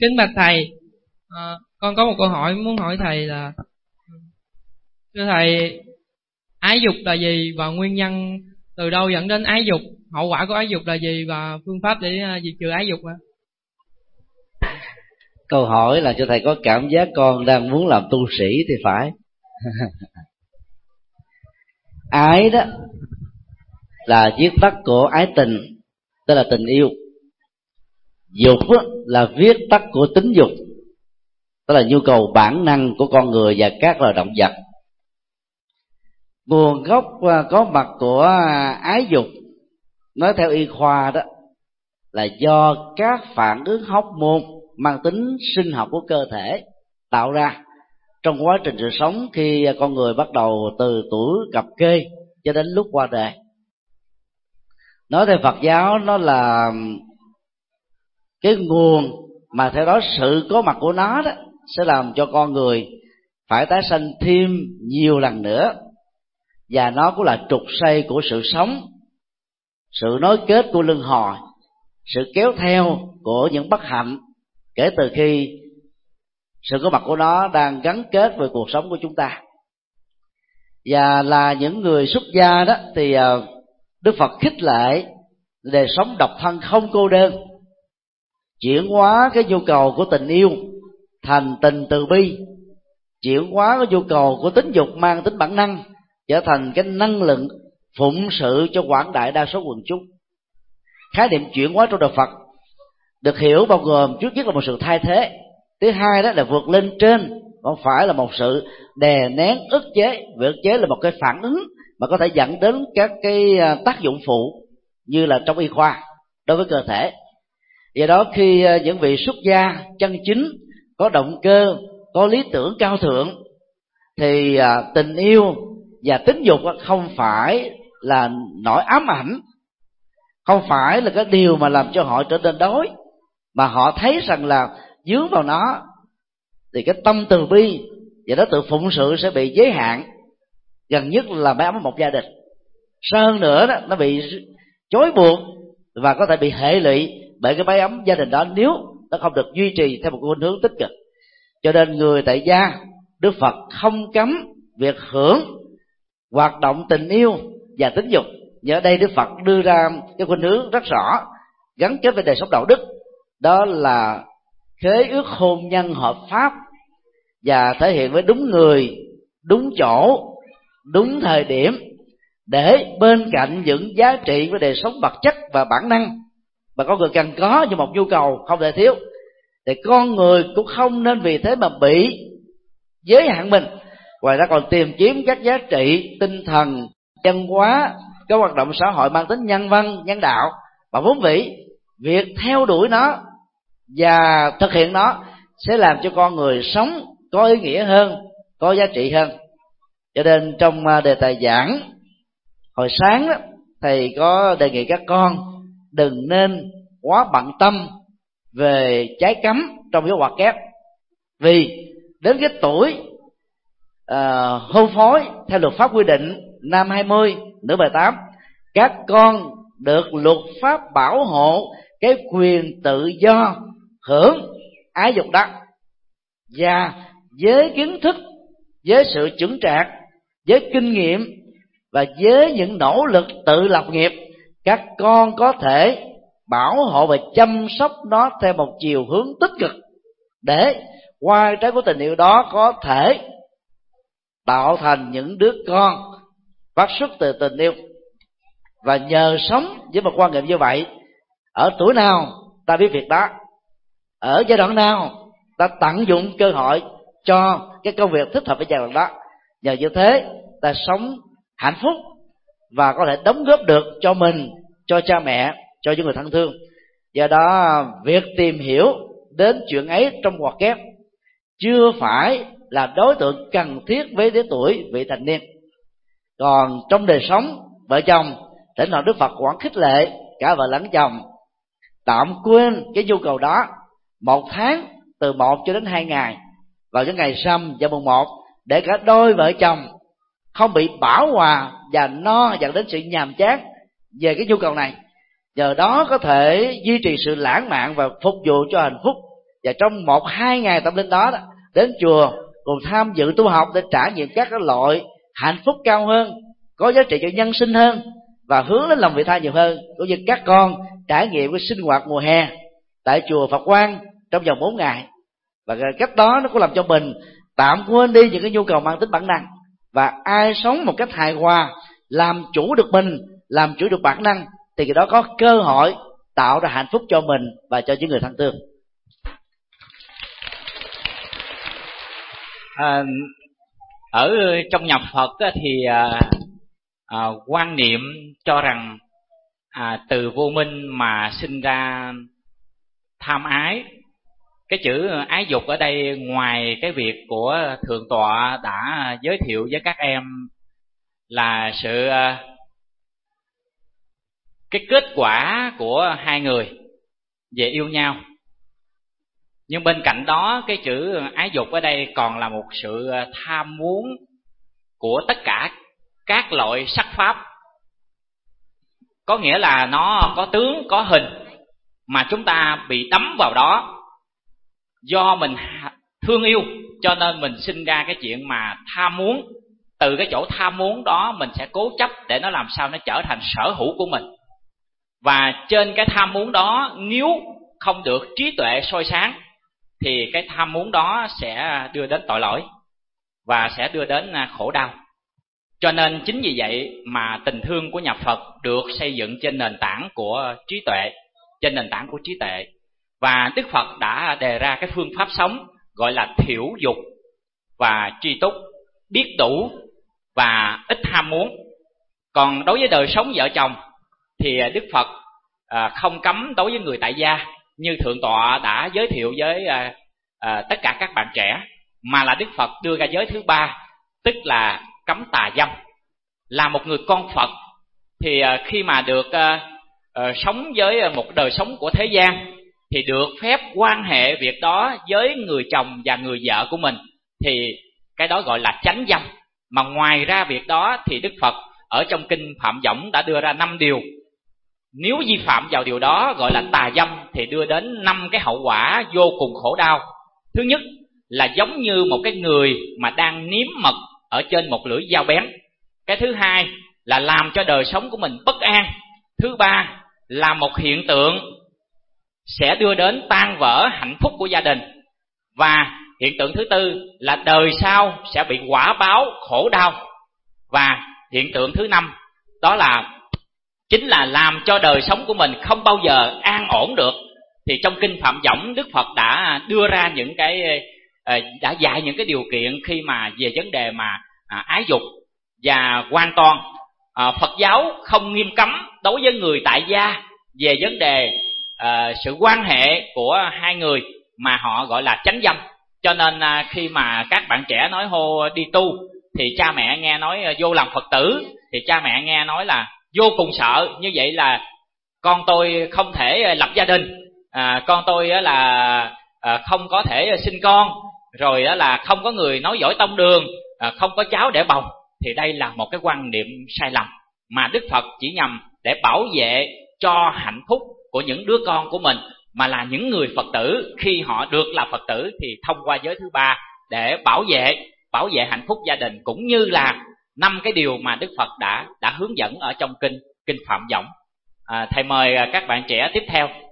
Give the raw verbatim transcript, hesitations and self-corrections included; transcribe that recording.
Kính bạch thầy, à, con có một câu hỏi muốn hỏi thầy là, thưa thầy, ái dục là gì và nguyên nhân từ đâu dẫn đến ái dục, hậu quả của ái dục là gì và phương pháp để diệt trừ ái dục ạ? Câu hỏi là cho thầy có cảm giác con đang muốn làm tu sĩ thì phải. Ái đó là viết tắt của ái tình, tức là tình yêu. Dục là viết tắt của tính dục, tức là nhu cầu bản năng của con người và các loài động vật. Nguồn gốc có mặt của ái dục, nói theo y khoa đó, là do các phản ứng hormone mang tính sinh học của cơ thể tạo ra trong quá trình sự sống, khi con người bắt đầu từ tuổi cập kê cho đến lúc qua đời. Nói theo Phật giáo, nó là cái nguồn mà theo đó sự có mặt của nó đó sẽ làm cho con người phải tái sanh thêm nhiều lần nữa, và nó cũng là trục xây của sự sống, sự nối kết của luân hồi, sự kéo theo của những bất hạnh kể từ khi sự có mặt của nó đang gắn kết với cuộc sống của chúng ta. Và là những người xuất gia đó thì Đức Phật khích lệ đời sống độc thân không cô đơn, chuyển hóa cái nhu cầu của tình yêu thành tình từ bi, chuyển hóa cái nhu cầu của tính dục mang tính bản năng trở thành cái năng lượng phụng sự cho quảng đại đa số quần chúng. Khái niệm chuyển hóa trong đạo Phật được hiểu bao gồm trước nhất là một sự thay thế, thứ hai đó là vượt lên trên, không phải là một sự đè nén ức chế. Việc ức chế là một cái phản ứng mà có thể dẫn đến các cái tác dụng phụ như là trong y khoa đối với cơ thể. Do đó khi những vị xuất gia chân chính có động cơ, có lý tưởng cao thượng, thì tình yêu và tính dục không phải là nỗi ám ảnh, không phải là cái điều mà làm cho họ trở nên đói, mà họ thấy rằng là dướng vào nó thì cái tâm từ bi và đó tự phụng sự sẽ bị giới hạn, gần nhất là mái ấm một gia đình. Sao hơn nữa đó, nó bị chối buộc và có thể bị hệ lụy bởi cái mái ấm gia đình đó nếu nó không được duy trì theo một khuynh hướng tích cực. Cho nên người tại gia, Đức Phật không cấm việc hưởng hoạt động tình yêu và tính dục. Nhờ đây Đức Phật đưa ra cái khuynh hướng rất rõ gắn kết với đời sống đạo đức, đó là khế ước hôn nhân hợp pháp và thể hiện với đúng người, đúng chỗ, đúng thời điểm, để bên cạnh những giá trị của đời sống vật chất và bản năng mà con người cần có như một nhu cầu không thể thiếu, thì con người cũng không nên vì thế mà bị giới hạn mình. Ngoài ra còn tìm kiếm các giá trị tinh thần, văn hóa, các hoạt động xã hội mang tính nhân văn, nhân đạo, và vốn vĩ việc theo đuổi nó và thực hiện nó sẽ làm cho con người sống có ý nghĩa hơn, có giá trị hơn. Cho nên trong đề tài giảng hồi sáng đó, thầy có đề nghị các con đừng nên quá bận tâm về trái cấm trong cái hoạt kép, vì đến cái tuổi uh, hôn phối theo luật pháp quy định nam hai mươi nữ mười tám, các con được luật pháp bảo hộ cái quyền tự do hưởng ái dục đó, và với kiến thức, với sự chững chạc, với kinh nghiệm và với những nỗ lực tự lập nghiệp, các con có thể bảo hộ và chăm sóc nó theo một chiều hướng tích cực, để qua trái của tình yêu đó có thể tạo thành những đứa con phát xuất từ tình yêu. Và nhờ sống với một quan niệm như vậy, ở tuổi nào ta biết việc đó, ở giai đoạn nào ta tận dụng cơ hội cho cái công việc thích hợp với giai đoạn đó. Nhờ như thế ta sống hạnh phúc và có thể đóng góp được cho mình, cho cha mẹ, cho những người thân thương. Do đó việc tìm hiểu đến chuyện ấy trong hoạt kép chưa phải là đối tượng cần thiết với đứa tuổi vị thành niên. Còn trong đời sống vợ chồng, thỉnh thoảng Đức Phật quán khích lệ cả vợ lẫn chồng tạm quên cái nhu cầu đó một tháng, từ một cho đến hai ngày vào những ngày rằm và mùng một, để cả đôi vợ chồng không bị bão hòa và no dẫn đến sự nhàm chán về cái nhu cầu này. Nhờ đó có thể duy trì sự lãng mạn và phục vụ cho hạnh phúc và trong một hai ngày tâm linh đó, đó đến chùa cùng tham dự tu học để trải nghiệm các cái loại hạnh phúc cao hơn, có giá trị cho nhân sinh hơn và hướng đến lòng vị tha nhiều hơn. Cũng như các con trải nghiệm cái sinh hoạt mùa hè tại chùa Phật Quang trong vòng bốn ngày, và cách đó nó cũng làm cho mình tạm quên đi những cái nhu cầu mang tính bản năng. Và ai sống một cách hài hòa, làm chủ được mình, làm chủ được bản năng, thì cái đó có cơ hội tạo ra hạnh phúc cho mình và cho những người thân thương. À, ở trong nhà Phật thì à, à, quan niệm cho rằng à, từ vô minh mà sinh ra tham ái. Cái chữ ái dục ở đây, ngoài cái việc của Thượng tọa đã giới thiệu với các em là sự cái kết quả của hai người về yêu nhau, nhưng bên cạnh đó cái chữ ái dục ở đây còn là một sự tham muốn của tất cả các loại sắc pháp. Có nghĩa là nó có tướng, có hình, mà chúng ta bị đắm vào đó. Do mình thương yêu cho nên mình sinh ra cái chuyện mà tham muốn. Từ cái chỗ tham muốn đó mình sẽ cố chấp để nó làm sao nó trở thành sở hữu của mình. Và trên cái tham muốn đó, nếu không được trí tuệ soi sáng thì cái tham muốn đó sẽ đưa đến tội lỗi và sẽ đưa đến khổ đau. Cho nên chính vì vậy mà tình thương của nhà Phật được xây dựng trên nền tảng của trí tuệ, trên nền tảng của trí tuệ. Và Đức Phật đã đề ra cái phương pháp sống gọi là thiểu dục và tri túc, biết đủ và ít ham muốn. Còn đối với đời sống vợ chồng thì Đức Phật không cấm đối với người tại gia như Thượng tọa đã giới thiệu với tất cả các bạn trẻ, mà là Đức Phật đưa ra giới thứ ba, tức là cấm tà dâm. Là một người con Phật thì khi mà được sống với một đời sống của thế gian thì được phép quan hệ việc đó với người chồng và người vợ của mình, thì cái đó gọi là chánh dâm. Mà ngoài ra việc đó thì Đức Phật ở trong kinh Phạm Võng đã đưa ra năm điều. Nếu vi phạm vào điều đó gọi là tà dâm thì đưa đến năm cái hậu quả vô cùng khổ đau. Thứ nhất là giống như một cái người mà đang nếm mật ở trên một lưỡi dao bén. Cái thứ hai là làm cho đời sống của mình bất an. Thứ ba là một hiện tượng sẽ đưa đến tan vỡ hạnh phúc của gia đình. Và hiện tượng thứ tư là đời sau sẽ bị quả báo khổ đau. Và hiện tượng thứ năm đó là chính là làm cho đời sống của mình không bao giờ an ổn được. Thì trong kinh Phạm Võng, Đức Phật đã đưa ra những cái đã dạy những cái điều kiện khi mà về vấn đề mà à, ái dục. Và hoàn toàn à, Phật giáo không nghiêm cấm đối với người tại gia về vấn đề à, sự quan hệ của hai người, mà họ gọi là chánh dâm. Cho nên à, khi mà các bạn trẻ nói hô đi tu thì cha mẹ nghe nói à, vô làm Phật tử, thì cha mẹ nghe nói là vô cùng sợ. Như vậy là con tôi không thể lập gia đình, à, con tôi là à, không có thể sinh con, rồi là không có người nói giỏi tông đường, à, không có cháu để bồng. Thì đây là một cái quan niệm sai lầm mà Đức Phật chỉ nhằm để bảo vệ cho hạnh phúc của những đứa con của mình, mà là những người Phật tử khi họ được là Phật tử thì thông qua giới thứ ba để bảo vệ bảo vệ hạnh phúc gia đình, cũng như là năm cái điều mà Đức Phật đã đã hướng dẫn ở trong kinh kinh Phạm Võng. À, thầy mời các bạn trẻ tiếp theo.